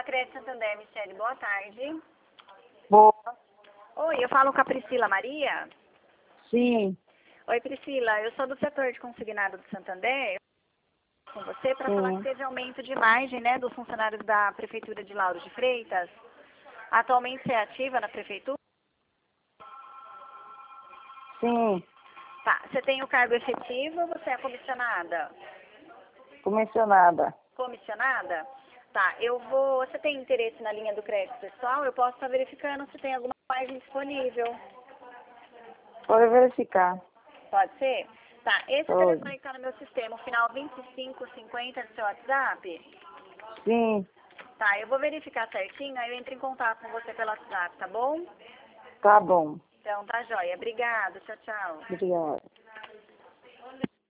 Crédito Santander, Michele, boa tarde. Boa. Oi, eu falo com a Priscila Maria. Sim, Oi, Priscila, eu sou do setor de consignado do Santander. Com você para falar que sim, teve aumento de margem, né, dos funcionários da Prefeitura de Lauro de Freitas. Atualmente você é ativa na Prefeitura? sim, Tá, você tem o cargo efetivo ou você é comissionada? comissionada. Comissionada? Tá, você tem interesse na linha do crédito pessoal? Eu posso estar verificando se tem alguma margem disponível. Pode verificar. Pode ser? Tá, esse Pode. telefone que está no meu sistema, o final 2550 do seu WhatsApp? Sim, Tá, eu vou verificar certinho, aí eu entro em contato com você pelo WhatsApp, tá bom? tá bom. Então, tá joia. Obrigada, tchau, tchau. Obrigada.